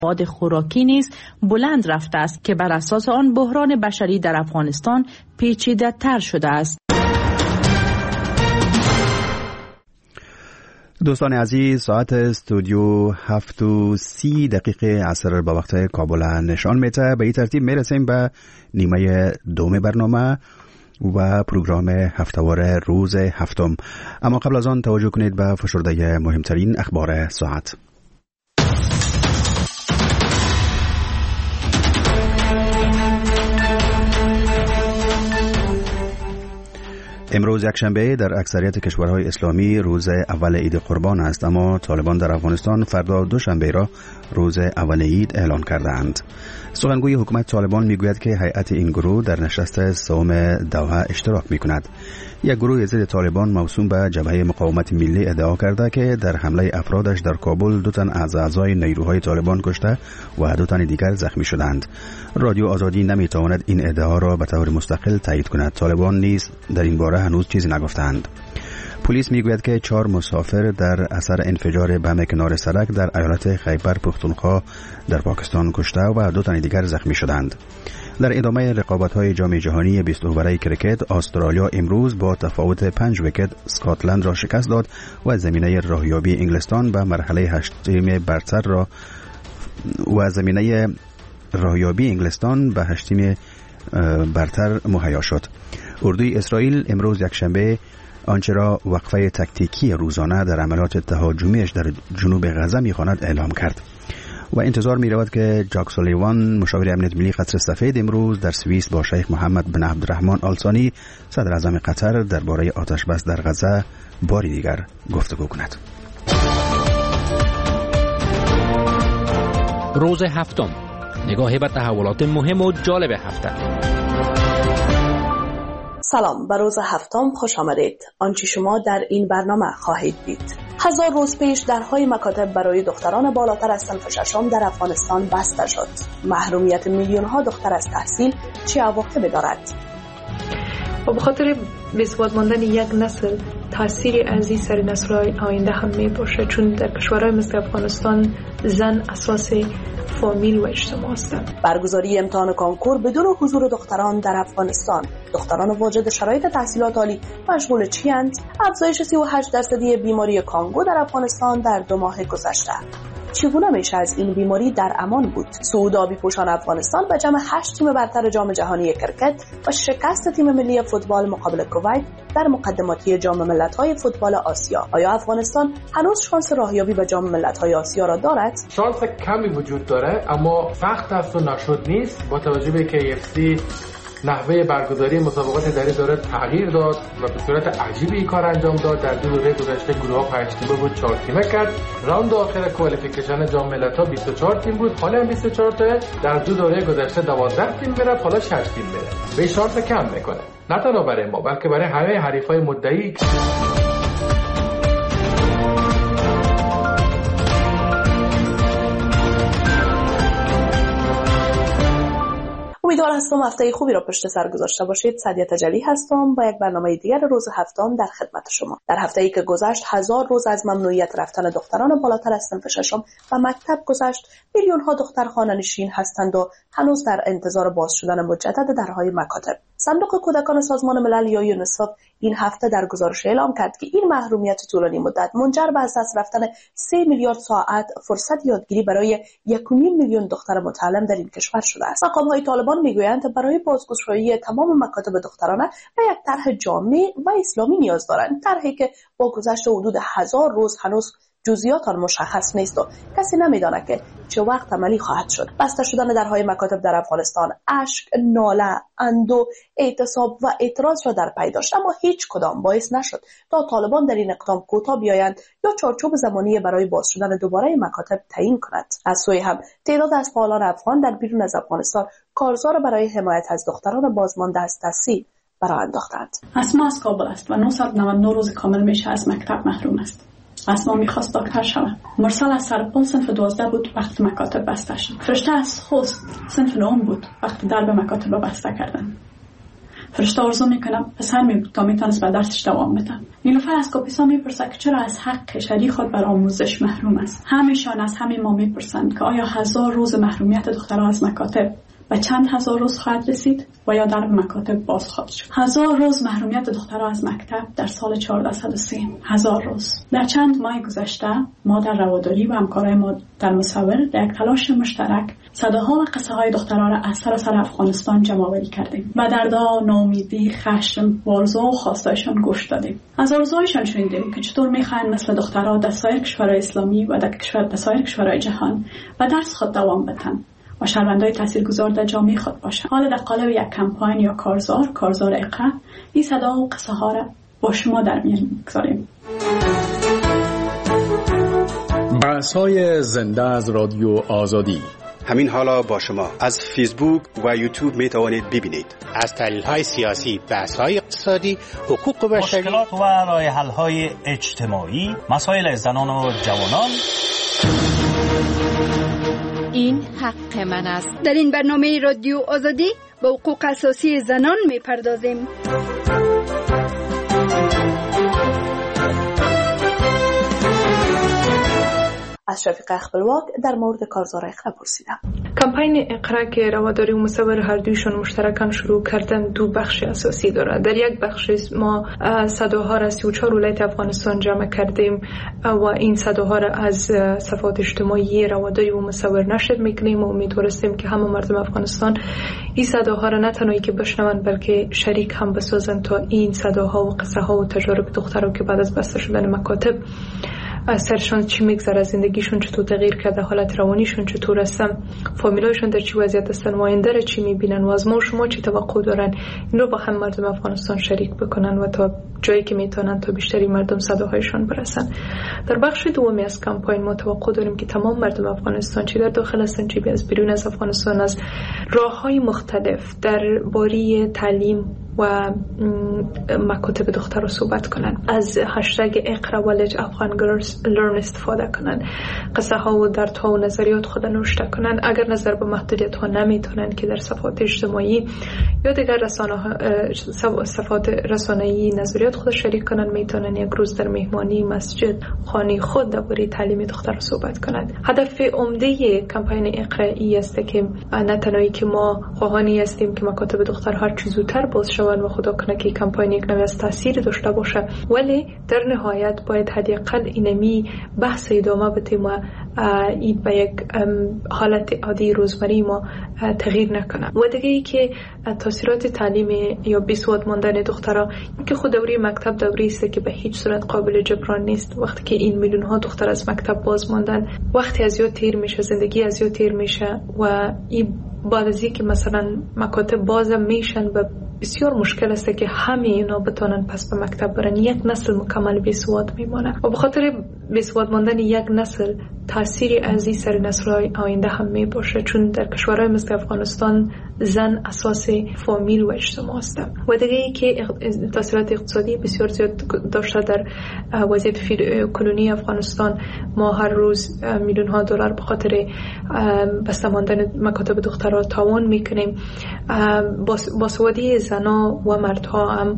مواد خوراکی نیز بلند رفته است که بر اساس آن بحران بشری در افغانستان پیچیده تر شده است. دوستان عزیز، ساعت استودیو 7:30 عصر با وقت کابل نشان میده. به این ترتیب میرسیم به نیمه دوم برنامه و پروگرام هفتهوار روز هفتم. اما قبل از آن توجه کنید به فشرده مهمترین اخبار ساعت. امروز یکشنبه در اکثریت کشورهای اسلامی روز اول عید قربان است، اما طالبان در افغانستان فردا دوشنبه را روز اول عید اعلان کردند. سخنگوی حکومت طالبان میگوید که هیئت این گروه در نشست سوم دوحه اشتراک میکند. یک گروه ضد طالبان موسوم به جبهه مقاومت ملی ادعا کرده که در حمله افرادش در کابل 2 تن از اعضای نیروهای طالبان کشته و 2 تن دیگر زخمی شدند. رادیو آزادی نمیتواند این ادعا را به طور مستقل تایید کند. طالبان نیز در این باره هنوز چیزی نگفتند. پلیس میگوید که 4 مسافر در اثر انفجار بم کنار سړک در ایالت خیبر پختونخوا در پاکستان کشته و 2 تن دیگر زخمی شدند. در ادامه رقابت‌های جام جهانی 20 اووره کرکت، استرالیا امروز با تفاوت 5 ویکت اسکاتلند را شکست داد و زمینه راهیابی انگلستان به مرحله 8 برتر را به 8 برتر مهیا شد. اردوی اسرائیل امروز یکشنبه آنچه را وقفه تکتیکی روزانه در عملیات تهاجمیش در جنوب غزه می‌خواند اعلام کرد. و انتظار می رود که جاک سولیوان مشاور امنیت ملی قصر سفید امروز در سوئیس با شیخ محمد بن عبدالرحمن آل ثانی صدر اعظم قطر درباره آتش بس در غزه باری دیگر گفتگو کند. روز هفتم، نگاهی به تحولات مهم و جالب هفته. سلام، به روز هفتم خوش آمدید. آنچه شما در این برنامه خواهید دید: 1000 روز پیش درهای مکاتب برای دختران بالاتر از صنف ششم در افغانستان بسته شد. محرومیت میلیون ها دختر از تحصیل چه عواقبی دارد؟ و به خاطر بی‌ثبات ماندن یک نسل تأثیری از این سر نسل آینده هم می باشه، چون در کشورهای مثل افغانستان زن اساس فامیل و اجتماع هستند. برگزاری امتحان کنکور بدون حضور دختران در افغانستان. دختران واجد شرایط تحصیلات عالی مشغول چی‌اند؟ افزایش 38% بیماری کانگو در افغانستان در 2 ماه گذشته. چگونه میشه از این بیماری در امان بود؟ صعود آبی پوشان افغانستان به جمع 8 تیم برتر جام جهانی کرکت و شکست تیم ملی فوتبال مقابل کویت در مقدماتی جام ملت‌های فوتبال آسیا. آیا افغانستان هنوز شانس راهیابی به جام ملت‌های آسیا را دارد؟ شانس کمی وجود داره، اما سخت است و نشد نیست. با توجه به که KFC نحوه برگزاری مسابقات در این دوره تغییر داد و به صورت عجیبی این کار انجام داد. در 2 دوره گذشته گروه‌ها 5 تیمه بود، 4 تیمه کرد. راوند آخر کوالیفیکیشن جام ملت‌ها 24 تیم بود، حالا هم 24 تا. در 2 دوره گذشته 12 تیم میره، حالا 6 تیم میره. به شانس کم میکنه، نه تنها برای ما بلکه برای همه حریفای مدعی. امیدوار هستم هفته خوبی را پشت سر گذاشته باشید. سعدیه تجلی هستم با یک برنامه دیگر روز هفتم در خدمت شما. در هفته‌ای که گذشت 1000 روز از ممنوعیت رفتن دختران بالاتر از صنف ششم و مکتب گذشت. میلیون‌ها دختر خانه‌نشین هستند و هنوز در انتظار باز شدن مجدد درهای مکاتب. صندوق کودکان سازمان ملل یا یونیسف این هفته در گزارش اعلام کرد که این محرومیت طولانی مدت منجر به از دست رفتن 3 میلیارد ساعت فرصت یادگیری برای 1.5 میلیون دختر متعلم در این کشور شده است. مقام‌های طالبان میگویند برای بازگشایی تمام مکاتب دخترانه به یک طرح جامع و اسلامی نیاز دارند، طرحی که با گذشت حدود 1000 روز هنوز جزئیات آن مشخص نیست و کسی نمیداند که چه وقت عملی خواهد شد. بسته شدن درهای مکاتب در افغانستان اشک، ناله، اندو، اعتصاب و اعتراض را در پی داشت، اما هیچ کدام باعث نشد تا طالبان در این اقدام کوتاه بیایند یا چارچوب زمانی برای باز شدن دوباره مکاتب تعیین کند. از سوی هم تعداد از فعالان افغان در بیرون از افغانستان کارزار برای حمایت از دختران بازمانده از تحصیل برآ انداختند. اسما از کابل است و 999 روز کامل میشه از مکتب محروم است. اسما میخواست دکتر شود. مرسل از سرپل صنف 12 بود وقتی مکاتب بسته شد. فرشته از خوست صنف 9 بود وقتی درب مکاتب بسته کردن. فرشته آرزو میکنه پسر تا میتونست به درسش دوام بده. نیلوفر از کاپیسا میپرسه که چرا از حق شری خود بر آموزش محروم است. همیشان از همین ما میپرسند که آیا 1000 روز محرومیت دخترها از مکاتب و چند هزار روز خواهد رسید و یا در مکاتب باز خواهد شد. 1000 روز محرومیت دخترها از مکتب در سال 1403. 1000 روز. در چند ماه گذشته ما در رواداری و همکارای ما در مصور در یک تلاش مشترک صداها و قصه های دخترها را از سراسر افغانستان جمع‌آوری کردیم و دردها، ناامیدی، خشم، آرزو و خواستایشان گوش دادیم. از آرزوهایشان شنیدیم که چطور میخواهند مثل دخترها در سایر کشورهای اسلامی و در سایر کشورهای جهان و درس خود دوام بدن و شهروندای تاثیرگذار در جامعه خود باشند. حالا در قالب یک کمپاین یا کارزار اقرا این صدا و قصه ها را با شما در میان میگذاریم. بحث‌های زنده از رادیو آزادی همین حالا با شما از فیسبوک و یوتیوب می توانید ببینید. از تحلیل‌های سیاسی، بحث‌های اقتصادی، حقوق بشری، مشکلات و راه حل‌های اجتماعی، مسائل زنان و جوانان. این حق من است. در این برنامه رادیو آزادی به حقوق اساسی زنان می‌پردازیم. از شفیق اخبلواک در مورد کارزار اقرا پرسیدم. کمپین اقرا که رواداری و مصور هر دویشون مشترکاً شروع کردن دو بخش اساسی داره. در یک بخش ما صداها را 34 ولایت افغانستان جمع کردیم و این صداها را از صفحات اجتماعی رواداری و مصور نشر میکنیم و امیدواریم که همه مردم افغانستان این صداها را نه تنهایی که بشنوند بلکه شریک هم بسازند تا این صداها و قصه ها و تجارب دخترها که بعد از بسته شدن مکاتب سرشان چی میگذره، زندگیشون چطور تغییر کرده، حالت روانیشون چطور هستن، فامیلایشون در چی وضعیت هستن و آینده را چی میبینن و از ما و شما چی توقع دارن، این رو با هم مردم افغانستان شریک بکنن و تا جایی که میتونن تا بیشتری مردم صداهایشان برسن. در بخش دومی از کمپین ما توقع داریم که تمام مردم افغانستان چی در داخل هستن چی از بیرون از افغانستان از راههای مختلف درباره تعلیم و مکاتب دختر رو صحبت کنن، از هشتگ اقرا ولج افغان گرلز لرن استفاده کنن، قصه ها و دردها و نظریات خود نوشته کنن. اگر نظر به محدودیت ها نمیتونن که در صفحات اجتماعی یا دیگر صفحات رسانه‌ای نظریات خود شریک کنن، میتونن یک روز در مهمانی مسجد خانه خود درباره تعلیم دختر رو صحبت کنن. هدف عمده کمپین اقرایی است که نه تنهایی که ما خواهانی هستیم که مکاتب دختر هر چه زودتر باز شوند و خدا کنه که کمپین یک نوع از تاثیر داشته باشه، ولی در نهایت باید حداقل اینمی بحث ادامه بدیم و این به یک حالت عادی روزمره ما تغییر نکنه. و دیگه ای که تاثیرات تعلیم یا بیسواد ماندن دخترها که خود دوره مکتب دوره است که به هیچ صورت قابل جبران نیست. وقتی که این میلیون ها دختر از مکتب باز ماندن، وقتی از یاد تیر میشه، زندگی از یاد تیر میشه و این بعد از اینکه مثلا مکاتب باز میشن و بسیار مشکل است که همه اینا بتونن پس به مکتب برن، یک نسل مکمل بیسواد میمونه و به خاطر بیسواد ماندن یک نسل تأثیری از این سر نسل‌های آینده هم میباشه، چون در کشورهای مثل افغانستان زن اساس فامیل و اجتماع است. و دیگه ای که تاثیرات اقتصادی بسیار زیاد داشته در وضعیت کلونی افغانستان. ما هر روز میلیون ها دلار به خاطر بسته ماندن مکاتب دخترها تاوان میکنیم. باسوادی زنا و مردها هم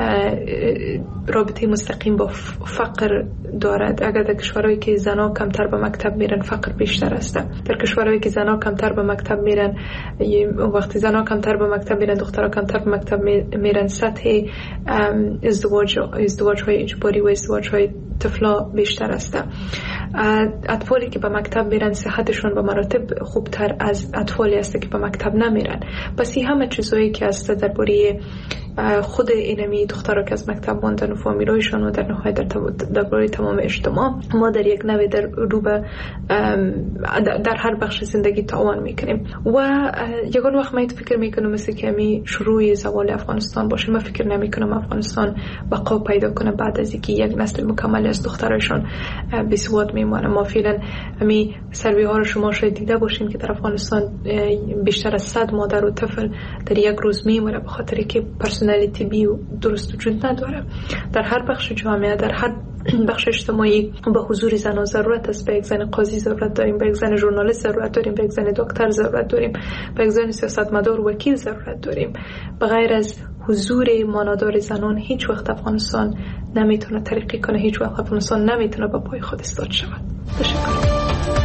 رابطه مستقیم با فقر دارد. اگر در کشورهایی که زنا کمتر به مکتب میرن فقر بیشتر است. در کشورهایی که زنا کمتر به مکتب میرن، وقتی زنا کمتر به مکتب میرن دخترها کمتر به مکتب میرن، سطح ازدواج های اجباری و ازدواج های طفلا بیشتر است. اطفالی که به مکتب میرن صحتشون به مراتب خوبتر از اطفالی است که به مکتب نمیرن. پس این همه چیزایی که است درباره خود اینمی دخترها که از مکتب ماندن و فامیلایشان و در نهایت درباره تمام اجتماع ما در یک نوع در روبه در هر بخش زندگی تاوان میکنیم. و یگان وقت من فکر میکنم مثل که همی شروع زوال افغانستان باشه. من فکر نمیکنم افغانستان بقا پیدا کنه بعد از اینکه یک نسل مکمل از دخترایشان بیسواد میمونه. ما فعلا همی سروی ها رو شما شاید دیده باشین که در افغانستان بیشتر از 100 مادر و طفل در یک روز میمونه به خاطر که پرسنل طبی درست وجود نداره. در هر بخش جامعه، در هر بخش اجتماعی به حضور زنان ضرورت است. به یک زن قاضی ضرورت داریم، به یک زن ژورنالیست ضرورت داریم، به یک زن دکتر ضرورت داریم، به یک زن سیاستمدار وکیل ضرورت داریم. به غیر از حضور مانادار زنان هیچ وقت افغانستان نمیتونه ترقی کنه، هیچ وقت افغانستان نمیتونه به پای خود ایستاد شود. تشکر.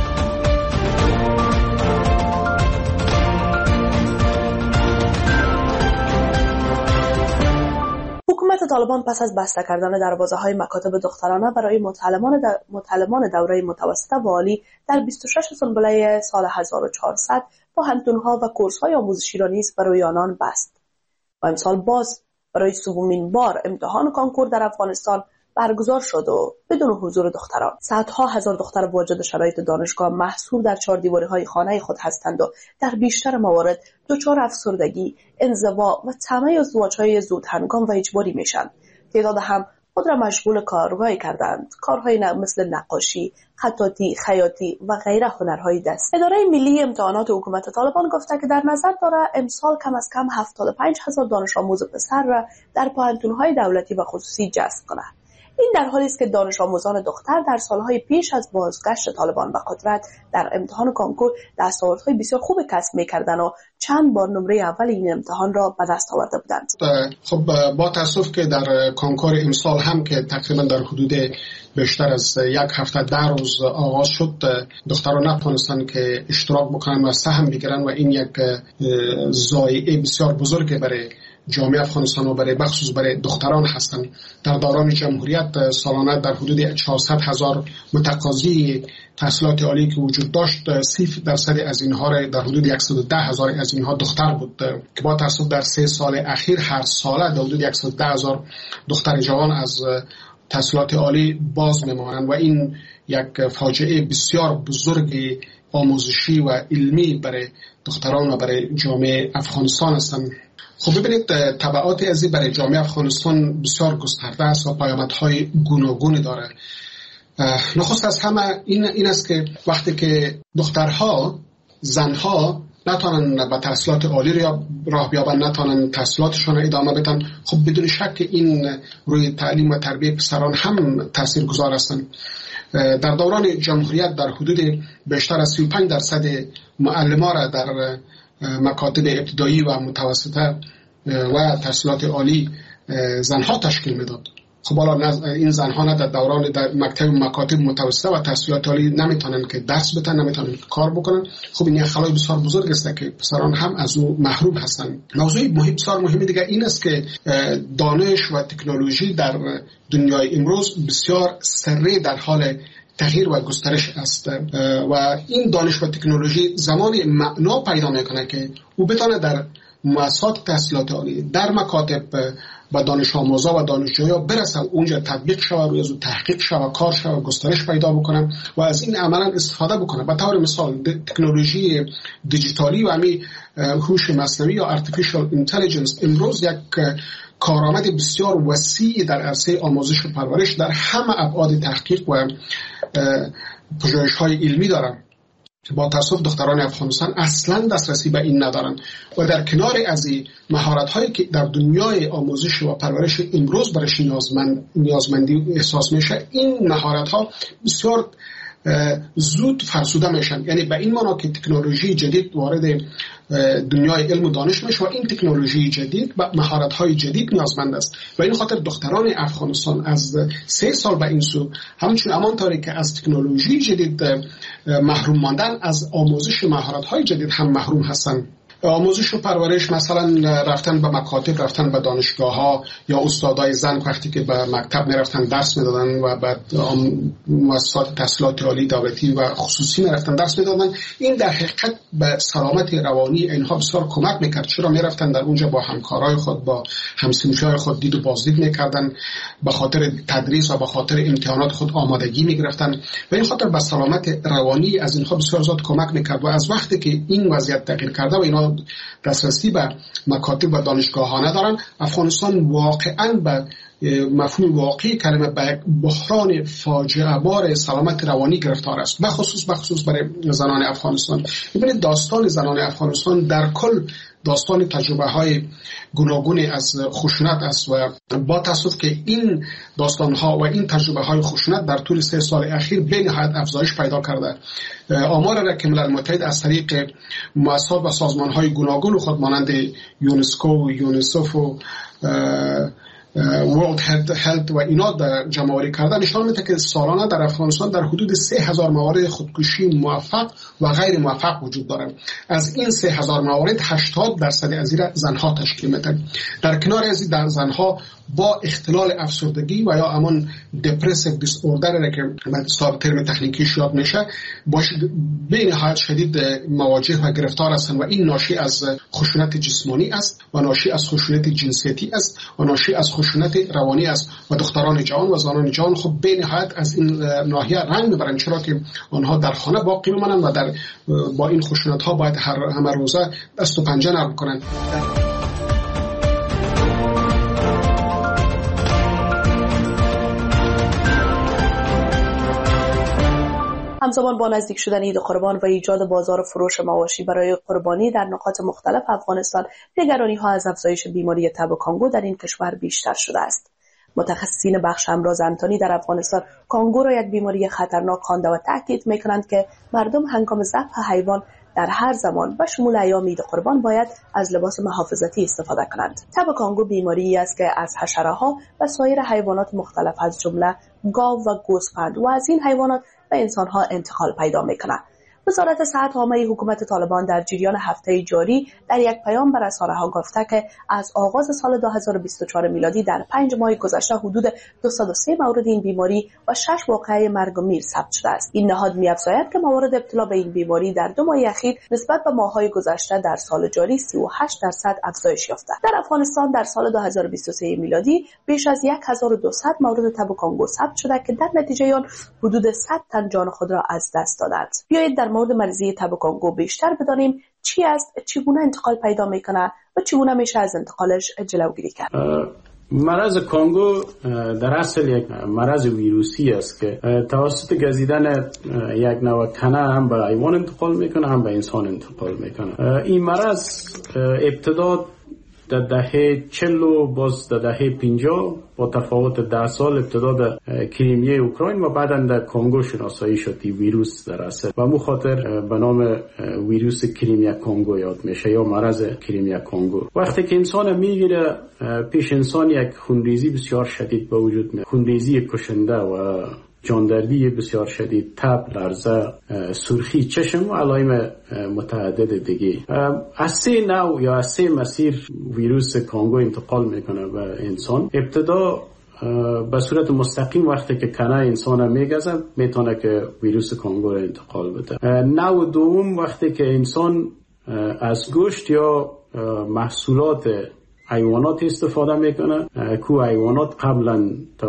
حکومت طالبان پس از بسته کردن دروازه‌های مکاتب دخترانه برای متعلمان دوره متوسطه و عالی در 26 سنبله سال 1400 با پوهنتون‌ها و کورس‌های آموزشی را نیز برای آنان بست. و امسال باز برای سومین بار امتحان کانکور در افغانستان برگزار شد و بدون حضور دختران. صدها هزار دختر واجد شرایط دانشگاه محصور در چهاردیواره‌های خانه خود هستند و در بیشتر موارد دچار افسردگی، انزوا و طمع ازدواج‌های زود هنگام و اجباری میشن. تعداد هم خود را مشغول کارهایی کردند، کارهایی مثل نقاشی، خطاطی، خیاطی و غیره هنرهای دست. اداره ملی امتحانات حکومت طالبان گفته که در نظر داره امسال کم از کم 75,000 دانش آموز پسر را در پوهنتون‌های دولتی و خصوصی جذب کند. این در حالی است که دانش آموزان دختر در سالهای پیش از بازگشت طالبان به قدرت در امتحان کانکور دستاوردهای بسیار خوب کسب می‌کردند و چند بار نمره اول این امتحان را به دست آورده بودند. خب با تاسف که در کانکور امسال هم که تقریبا در حدود بیشتر از یک هفته 10 روز آغاز شد، دختران نتونستن که اشتراک بکنن و سهم بگیرن و این یک ضایعه بسیار بزرگ برای جامعه افغانستان و برای بخصوص برای دختران هستند. در دوران جمهوریت سالانه در حدود 400,000 متقاضی تحصیلات عالی که وجود داشت، 30% از اینها را در حدود 110,000 از اینها دختر بود که با تاسف در 3 سال اخیر هر ساله در حدود 110,000 دختر جوان از تحصیلات عالی باز میمانند و این یک فاجعه بسیار بزرگ آموزشی و علمی برای دختران و برای جامعه افغانستان هستند. خب ببینید تبعات از برای جامعه افغانستان بسیار گسترده است و پیامدهای گوناگونی داره. نخست از همه این است که وقتی که دخترها، زنها نتونن به تحصیلات عالی راه بیابن، نتونن تحصیلاتشون را ادامه بدن، خب بدون شک این روی تعلیم و تربیت پسران هم تاثیرگذار هستند. در دوران جمهوریت در حدود بیشتر از 35% معلمان را در مکاتب ابتدایی و متوسطه و تحصیلات عالی زنها تشکیل میداد. خب حالا این زنها نه در دوران در مکاتب متوسطه و تحصیلات عالی نمیتونن که درس بدن، نمیتونن کار بکنن. خب این یک خلای بسیار بزرگ است که پسران هم از او محروم هستند. موضوع بسیار مهمی دیگه این است که دانش و تکنولوژی در دنیای امروز بسیار سریع در حال تغییر و گسترش است و این دانش و تکنولوژی زمانی معنا پیدا میکنه که او بتونه در مؤسسات تحصیلات عالی، در مکاتب با دانش آموزا و دانشجویا برسه، اونجا تطبیق شود، روی از تحقیق شود، کار شود، گسترش پیدا بکنه و از این عملا استفاده بکنه. به طور مثال تکنولوژی دیجیتالی و همی هوش مصنوعی یا artificial intelligence امروز یک کارآمد بسیار وسیع در عرصه آموزش و پرورش در همه ابعاد تحقیق و پژوهش‌های علمی دارند. با تاسف دختران افغانستان اصلا دسترسی به این ندارند و در کنار از این مهارت‌هایی که در دنیای آموزش و پرورش امروز برایش نیازمندی احساس میشه، این مهارت‌ها بسیار زود فرسوده میشن. یعنی به این معنا که تکنولوژی جدید وارد دنیای علم و دانش میشه و این تکنولوژی جدید به مهارت‌های جدید نیازمند است و این خاطر دختران افغانستان از 3 سال به این سو همچنین همانطوری که از تکنولوژی جدید محروم ماندن، از آموزش مهارت‌های جدید هم محروم هستند. آموزش و پرورش مثلا رفتن به مکاتب، رفتن به دانشگاه‌ها یا استادای زن وقتی که به مکتب میرفتن درس میدادن و بعد مؤسسات تحصیلات عالی دولتی و خصوصی میرفتن درس میدادن، این در حقیقت به سلامت روانی اینها بسیار کمک میکرد. چرا میرفتن در اونجا با همکارای خود، با همسنفیای خود دید و بازدید میکردن، به خاطر تدریس و به خاطر امتحانات خود آمادگی میگرفتن و این خاطر به سلامت روانی از اینها بسیار زیاد کمک میکرد. و از وقتی که این وضعیت تغییر کرده و اینا دسترسی به مکاتب و دانشگاه ها ندارن، افغانستان واقعا به مفهوم واقعی کلمه به بحران فاجعه بار سلامت روانی گرفتار است، بخصوص برای زنان افغانستان. ببینید داستان زنان افغانستان در کل داستان تجربه های گوناگون از خشونت است و با تاسف که این داستان ها و این تجربه های خشونت در طول 3 سال اخیر به نهایت افزایش پیدا کرده. آمار را که ملل متحد از طریق مؤسسات و سازمان های گوناگون خود مانند یونسکو و یونیسف و World Health و اینا در جمع‌آوری کرده نشان میده که سالانه در افغانستان در حدود 3000 موارد خودکشی موفق و غیر موفق وجود دارد. از این 3000 موارد 80% از این زنها تشکیل میده. در کنار از در زنها با اختلال افسردگی و یا همان depressive disorder که به ترم تکنیکیش یاد میشه باش به نهایت شدید مواجه و گرفتار هستند و این ناشی از خشونت جسمانی است و ناشی از خشونت جنسیتی است و ناشی از خشونت روانی است و دختران جوان و زنان جوان خب به نهایت از این ناحیه رنج میبرند، چرا که آنها در خانه باقی میمانند و با این خشونت ها باید همه روزه دست و پنجه نرم کنند. همزمان با نزدیک شدن عید قربان و ایجاد بازار فروش مواشی برای قربانی در نقاط مختلف افغانستان، نگرانی‌ها از افزایش بیماری تب کانگو در این کشور بیشتر شده است. متخصصین بخش امراض انتانی در افغانستان کانگو را یک بیماری خطرناک خوانده و تاکید می‌کنند که مردم هنگام ذبح حیوان در هر زمان و شمول ایام عید قربان باید از لباس محافظتی استفاده کنند. تب کانگو بیماری است که از حشره‌ها و سایر حیوانات مختلف از جمله گاو و گوسفند و از این حیوانات به انسان‌ها انتقال پیدا می‌کند. وزارت صحت عامه حکومت طالبان در جریان هفته جاری در یک پیام به رسانه‌ها گفته که از آغاز سال 2024 میلادی در 5 ماه گذشته حدود 203 مورد این بیماری و 6 واقعه مرگ و میر ثبت شده است. این نهاد می‌افزاید که موارد ابتلا به این بیماری در 2 ماه اخیر نسبت به ماه‌های گذشته در سال جاری 38% افزایش یافته. در افغانستان در سال 2023 میلادی بیش از 1200 مورد تب کانگو ثبت شده که در نتیجه آن حدود 100 تن جان خود را از دست دادند. بیایید در مورد مریضی تب کانگو بیشتر بدانیم چی است، چگونه انتقال پیدا میکنه و چگونه میشه از انتقالش جلوگیری کرد. مرض کانگو در اصل یک مرض ویروسی است که توسط گزیدن یک نوع کنه هم به حیوان انتقال میکنه هم به انسان انتقال میکنه. این مرض ابتدا در دهه 40 و باز در دهه 50 با تفاوت 10 سال ابتدا در کریمیه اوکراین و بعدا در کانگو شناسایی شد این ویروس در اصل و مو خاطر به نام ویروس کریمیا کانگو یاد میشه یا مرض کریمیا کانگو. وقتی که انسان میگیره پیش انسان یک خونریزی بسیار شدید به وجود میاد، خونریزی کشنده و جاندردی بسیار شدید، تب، لرزه، سرخی چشم و علائم متعدد دیگه. از 3 نوع یا از 3 مسیر ویروس کانگو انتقال میکنه به انسان. ابتدا به صورت مستقیم وقتی که کنه انسان میگزه میتونه که ویروس کانگو را انتقال بده. نوع دوم وقتی که انسان از گوشت یا محصولات حیوانات استفاده میکنه که حیوانات قبلا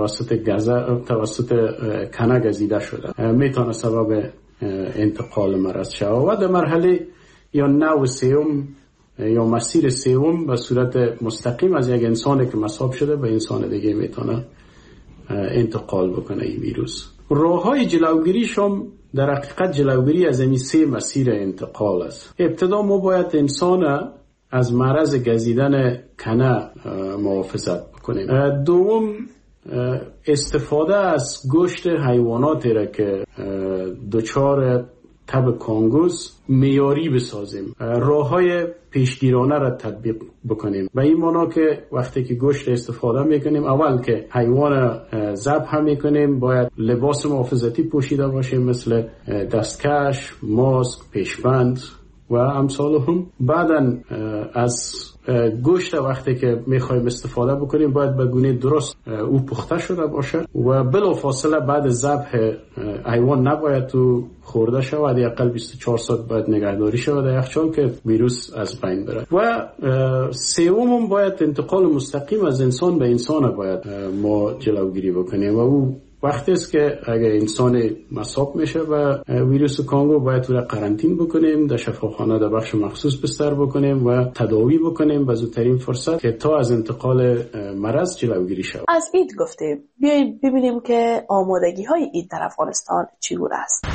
توسط کنه گزیده شده میتونه سبب انتقال مرض شود و در مرحله یا نوع سوم یا مسیر سوم به صورت مستقیم از یک انسانی که مصاب شده به انسان دیگه میتونه انتقال بکنه این ویروس. راههای جلوگیریش هم در حقیقت جلوگیری از این 3 مسیر انتقال است. ابتدا ما باید انسان از مرض گزیدن کنه محافظت بکنیم. دوم استفاده از گوشت حیواناتی را که دچار تب کانگوز معیاری بسازیم، راههای پیشگیرانه را تطبیق بکنیم. به این معنا که وقتی که گوشت استفاده میکنیم اول که حیوان ذبح میکنیم باید لباس محافظتی پوشیده باشیم مثل دستکش، ماسک، پیشبند و امثال هم. بعدن از گوشت وقتی که میخوایم استفاده بکنیم باید به گونه درست او پخته شده باشه و بلافاصله بعد ذبح حیوان نباید تو خورده شود، حداقل 24 ساعت باید نگهداری شود در یخچال که ویروس از بین بره. و سوم باید انتقال مستقیم از انسان به انسان باید ما جلوگیری بکنیم و او وقتی است که اگر انسان مصاب میشه و ویروس کانگو باید او را قرنطین بکنیم، در شفاخانه در بخش مخصوص بستر بکنیم و تداوی بکنیم به زودترین فرصت که تا از انتقال مرض جلوگیری شود. از عید گفتیم، بیاییم ببینیم که آمادگی های عید در افغانستان چگونه است.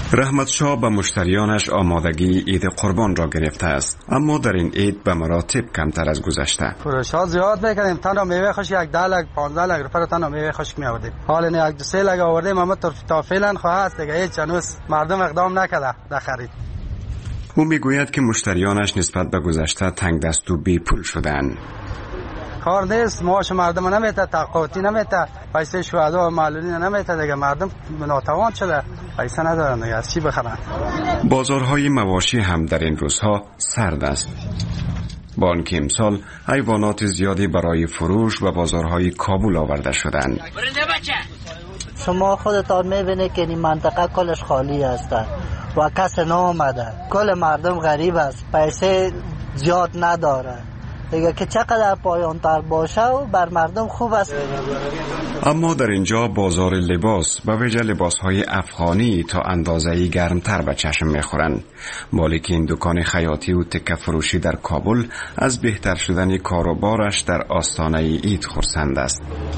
رحمت شاه به مشتریانش آمادگی عید قربان را گرفته است، اما در این عید به مراتب کمتر از گذشته. فروشات زیاد میکنیم، تنها میوه خشک یک 10 لک 15 لک روپیه تنها میوه خشک می آوردیم. حالا یک 2-3 لک آوردیم، اما تا فعلا خواهد دیگه هیچ هنوز مردم اقدام نکرده در خرید. او میگوید که مشتریانش نسبت به گذشته تنگ دست و بی پول شدند. کار نیست، معاش مردم نمیته، تقاطی نمیته، پیسه شهدا و معلولین نمیته دیگه، مردم ناتوان شده، پیسه ندارن دیگه، از چی بخرن؟ بازارهای مواشی هم در این روزها سرد است. با آنکه امسال حیوانات زیادی برای فروش و بازارهای کابل آورده شدند. شما خودتان میبینید که این منطقه کلش خالی است و کس نامده، کل مردم غریب است، پیسه زیاد نداره دیگه، که چقدر پایان‌تر باشه و بر مردم خوب است. اما در اینجا بازار لباس به ویژه لباس‌های افغانی تا اندازه‌ای گرمتر به چشم می‌خورند. مالک این دکان خیاطی و تکه فروشی در کابل از بهتر شدن کاروبارش در آستانه عید خرسند است.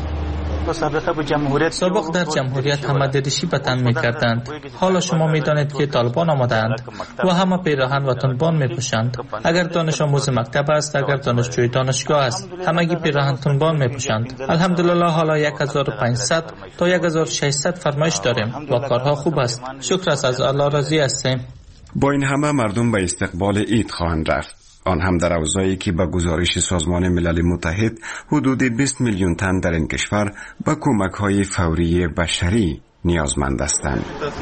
سابق در جمهوریت همه ددشی به تن می‌کردند. حالا شما می‌دانید که طالبان آمدند و همه پیراهن و تنبان می‌پوشند. اگر دانش آموز مکتب است، اگر دانشجوی دانشگاه است، همگی پیراهن تنبان می‌پوشند. الحمدلله حالا 1500 تا 1600 فرمایش داریم و کارها خوب است. شکر است، از الله راضی هستیم. با این همه مردم به استقبال عید خواهند رفت، آن هم در اوضاعی که به گزارش سازمان ملل متحد حدود 20 میلیون تن در این کشور به کمک‌های فوری بشری نیازمند هستند.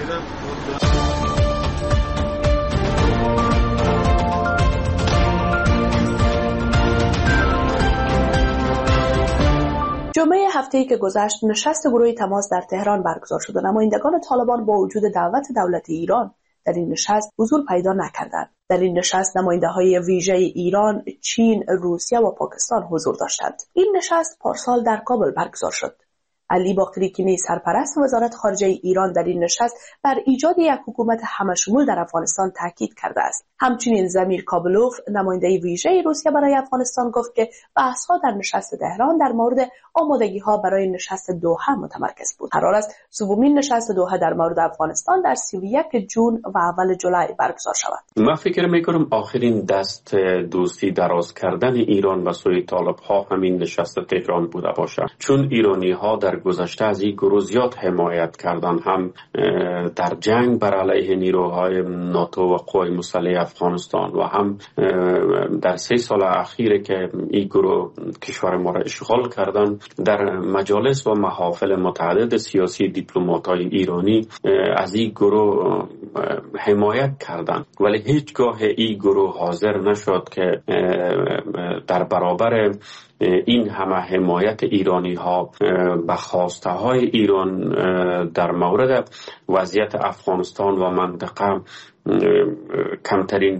جمعه هفته‌ای که گذشت نشست گروه تماس در تهران برگزار شد و نمایندگان طالبان با وجود دعوت دولت ایران در این نشست حضور پیدا نکردند. در این نشست نماینده‌های ویژه ایران، چین، روسیه و پاکستان حضور داشتند. این نشست پارسال در کابل برگزار شد. علی باقری کنی سرپرست وزارت خارجه ایران در این نشست بر ایجاد یک حکومت همشمول در افغانستان تاکید کرده است. همچنین زمیر کابلوف نماینده ویژه روسیه برای افغانستان گفت که بحث‌ها در نشست تهران در مورد آمادگی‌ها برای نشست دوحه متمرکز بود. قرار است سومین نشست دوحه در مورد افغانستان در 31 جون و اول جولای برگزار شود. من فکر می‌کنم آخرین دست دوستی دراز کردن ایران و سوی طالب‌ها همین نشست تهران بوده باشد، چون ایرانی‌ها در گذشته از این گروه زیاد حمایت کردن، هم در جنگ بر علیه نیروهای ناتو و قوای مسلح افغانستان و هم در 3 سال اخیر که این گروه کشور ما را اشغال کردن، در مجالس و محافل متعدد سیاسی دیپلمات‌های ایرانی از این گروه حمایت کردند، ولی هیچگاه این گروه حاضر نشد که در برابر این همه حمایت ایرانی ها به خواسته های ایران در مورد وضعیت افغانستان و منطقه کمترین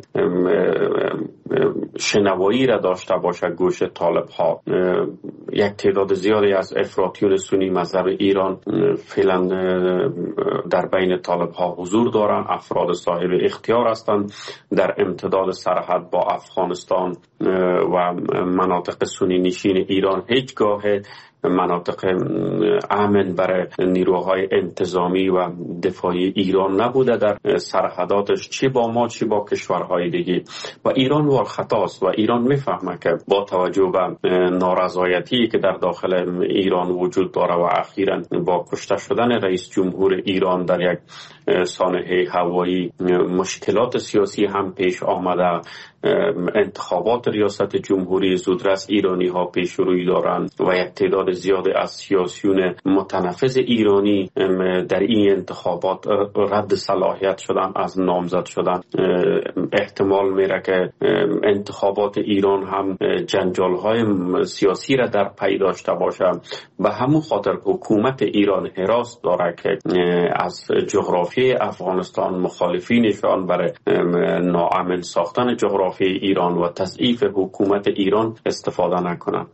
شنوایی را داشته باشه گوش طالب ها. یک تعداد زیادی از افراطیون سنی مذهب ایران فعلا در بین طالب ها حضور دارند، افراد صاحب اختیار هستند در امتداد سرحد با افغانستان و مناطق سنی نشین ایران. هیچگاه مناطق امن برای نیروهای انتظامی و دفاعی ایران نبوده در سرحداتش، چه با ما چه با کشورهای دیگه، و ایران وارخطاست و ایران میفهمه که با توجه به نارضایتی که در داخل ایران وجود داره و اخیراً با کشته شدن رئیس جمهور ایران در یک سانحه هوایی مشکلات سیاسی هم پیش آمده. انتخابات ریاست جمهوری زودرس ایرانی ها پیش روی دارند و یک تعداد زیاد از سیاسیون متنفذ ایرانی در این انتخابات رد صلاحیت شدن، از نامزد شدن. احتمال میره که انتخابات ایران هم جنجال های سیاسی را در پی داشته باشه. به همون خاطر حکومت ایران حراس داره که از جغرافی افغانستان مخالفینشان برای ناامن ساختن جغرافی ایران و تضعیف حکومت ایران استفاده نکنند.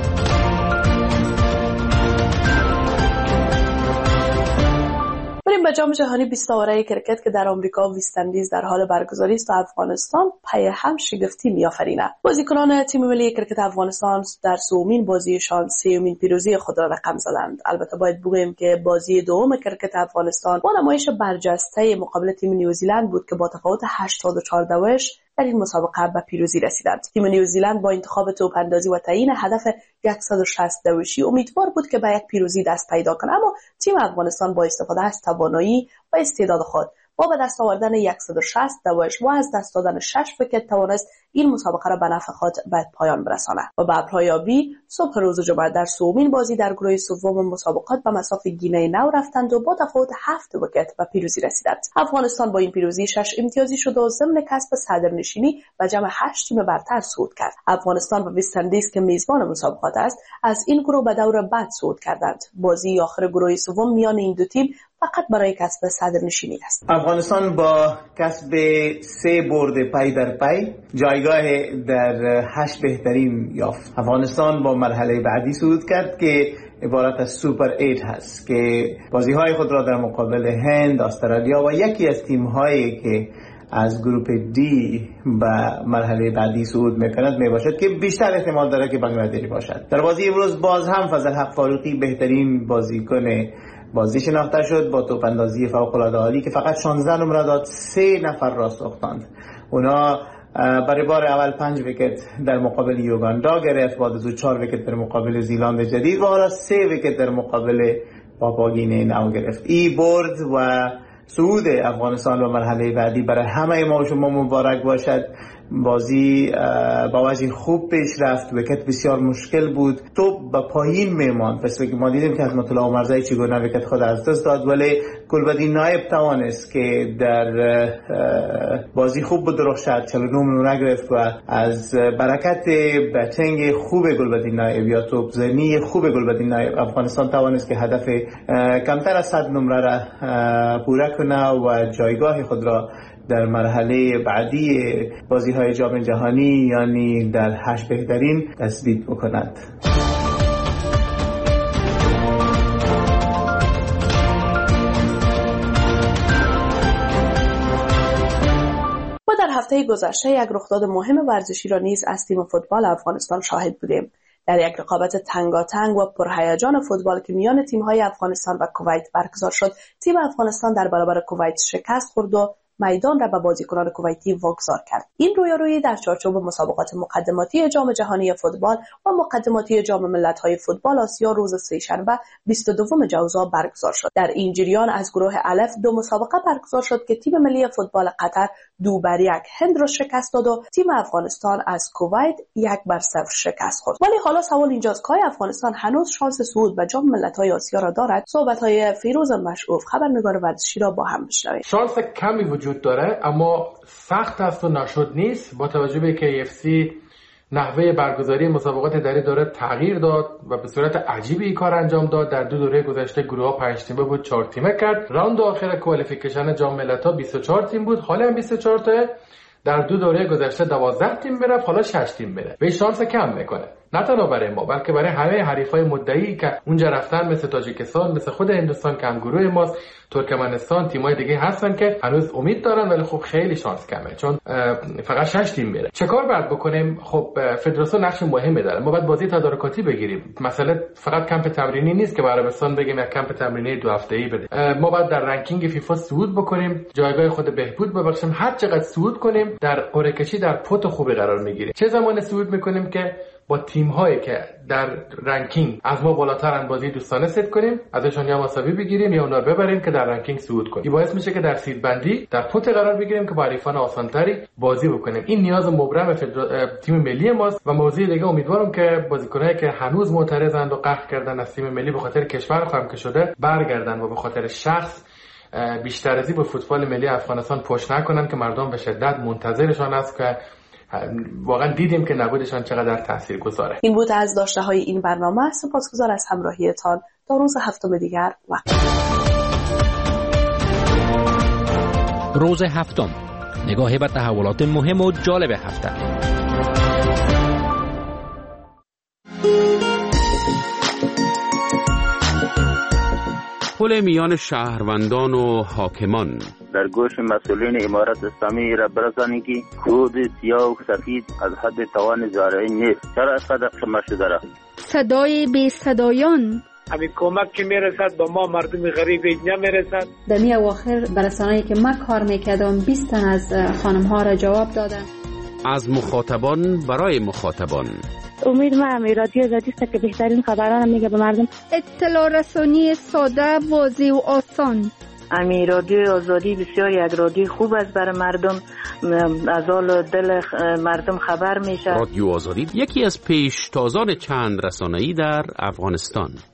بریم به جام جهانی 20 آوره کرکت که در آمریکا و وست اندیز در حال برگزاری است و افغانستان پی هم شگفتی می‌آفریند. بازیکنان تیم ملی کرکت افغانستان در سومین بازیشان سومین پیروزی خود را رقم زدند. البته باید بگوییم که بازی دوم کرکت افغانستان با نمایش برجسته مقابل تیم نیوزیلند بود که با تفاوت 84 دوش در این مسابقه به پیروزی رسیدند. تیم نیوزیلند با انتخاب توپ اندازی و تعیین هدف 160 دوشی امیدوار بود که به یک پیروزی دست پیدا کند، اما تیم افغانستان با استفاده از توانایی و استعداد خود با به دست آوردن 160 دوش و از دست دادن 6 ویکت توانست این مسابقه را به نفع خود به پایان برساند و به ابرهای آبی صبح روز جمعه در سومین بازی در گروه سوم مسابقات به مصاف گینه نو رفتند و با تفاوت 7 ویکت به پیروزی رسیدند. افغانستان با این پیروزی 6 امتیازی شد و ضمن کسب صدرنشینی و جمع 8 تیم برتر صعود کرد. افغانستان و وست اندیز که میزبان مسابقات است از این گروه به دور بعد صعود کردند. بازی آخر گروه سوم میان این دو تیم فقط برای کسب صدرنشینی است. افغانستان با کسب 3 برد پی در پی جایگاه در 8 بهترین یافت. افغانستان با مرحله بعدی صعود کرد که عبارت از سوپر 8 هست که بازی‌های خود را در مقابل هند، استرالیا و یکی از تیم‌هایی که از گروه دی به مرحله بعدی صعود می‌کند میباشد که بیشتر احتمال دارد که بنگلادش باشد. در بازی امروز باز هم فضل حق فاروقی بهترین بازیکن بازی شناخته شد با توپ اندازی فوق‌العاده عالی که فقط 16 نمره داد، 3 نفر را ساختند. اونا برای بار اول 5 ویکت در مقابل یوگاندا گرفت، بعد از 4 ویکت در مقابل زیلند جدید و حالا 3 ویکت در مقابل پاپوگینه نو گرفت. این برد و صعود افغانستان به مرحله بعدی برای همه ما و شما مبارک باشد. بازی با وجه خوب پیش رفت، ویکت بسیار مشکل بود، توپ به پایین میماند، مثل که ما دیدیم که حضرت الله عمرزایی چگونه ویکت خود از دست داد، ولی گلبدین نایب توانست که در بازی خوب بدرخشد، 49 نمره گرفت و از برکت بتنگ خوب گلبدین نایب یا توپ زنی خوب گلبدین نایب افغانستان توانست که هدف کمتر از 100 نمره را پوره کنه و جایگاه خود را در مرحله بعدی بازی‌های جام جهانی یعنی در 8 بهترین تثبیت بکند. ما در هفته گذشته یک رخداد مهم ورزشی را نیز از تیم فوتبال افغانستان شاهد بودیم. در یک رقابت تنگاتنگ و پرهیجان فوتبال که میان تیم‌های افغانستان و کویت برگزار شد، تیم افغانستان در برابر کویت شکست خورد و میدان را به بازیکنان کویتی واگذار کرد. این رویارویی در چارچوب مسابقات مقدماتی جام جهانی فوتبال و مقدماتی جام ملت‌های فوتبال آسیا روز سه‌شنبه 22 ژوئن برگزار شد. در این جریان از گروه الف 2 مسابقه برگزار شد که تیم ملی فوتبال قطر 2-1 هند را شکست داد و تیم افغانستان از کویت 1-0 شکست خورد. ولی حالا سوال اینجاست که افغانستان هنوز شانس صعود به جام ملت‌های آسیا را دارد؟ صحبت‌های فیروز مشعوف خبرنگار ورزشی را با هم بشنویم. شانس کمی وجود داره اما سخت است و نشد نیست با توجه به که KFC نحوه برگزاری مسابقات در دوره تغییر داد و به صورت عجیبی این کار انجام داد. در 2 دوره گذشته گروه ها 5 تیمه بود، 4 تیمه کرد. راند آخر کوالیفیکیشن جام ملت‌ها 24 تیم بود، حالا هم 24 تا. در 2 دوره گذشته 12 تیم میرفت، حالا 6 تیم میره. به شانس کم میکنه، نه تنها برای ما بلکه برای همه حریفای مدعی که اونجا رفتن، مثل تاجیکستان، مثل خود هندوستان که هم گروه ماست، ترکمنستان، تیمای دیگه هستن که هنوز امید دارن ولی خب خیلی شانس کمه چون فقط 6 تیم میره. چه کار باید بکنیم؟ خب فدراسیون نقش مهمی داره. ما باید بازی تدارکاتی بگیریم. مثلا فقط کمپ تمرینی نیست که به عربستان بگیم یک کمپ تمرینی 2 هفته‌ای بده. ما باید در رنکینگ فیفا صعود بکنیم، جایگاه خود بهبود ببخشیم. هر چقدر صعود کنیم در قرعه کشی در پوت خوبی قرار میگیریم. چه زمان صعود میکنیم که با تیم‌هایی که در رنکینگ از ما بالاترن بازی دوستانه ست کنیم، ازشون یا مساوی بگیریم یا اونا رو ببریم که در رنکینگ صعود کنیم. این باعث میشه که در سید بندی در پوت قرار بگیریم که با حریفان آسان‌تری بازی بکنیم. این نیاز مبرم تیم ملی ماست و موضوع دیگه امیدوارم که بازیکنایی که هنوز معترضند و قهر کردن از تیم ملی به خاطر کشور خواهم که شده برگردن و به خاطر شخص بیشتر ازی به فوتبال ملی افغانستان پشت نکنن که مردم به شدت منتظرشان است که واقعا دیدیم که نبودشان چقدر تأثیر گذاره. این بود از داشته های این برنامه. سپاسگزار از همراهیتان. تا روز هفتم دیگر وقت. روز هفتم، نگاه به تحولات مهم و جالب هفته. تکافل میان شهروندان و حاکمان. در گوش مسئولین امارت اسلامی را برسانید که خود سیاه و سفید از حد توان زارعی نیست. چرا از قدر شما شده را؟ صدای بی صدایان. همین کمک که میرسد با ما مردم غریب نمیرسد. در می اواخر برسانه‌ای که من کار میکردم 20 تن از خانم ها را جواب دادن. از مخاطبان برای مخاطبان. امید من رادیو آزادی است که بهترین خبران میگه به مردم. اطلاع رسانی ساده، واضح و آسان. امی رادیو آزادی بسیار یک رادیو خوب است برای مردم، از حال دل مردم خبر میشه. رادیو آزادی یکی از پیشتازان چند رسانه‌ای در افغانستان.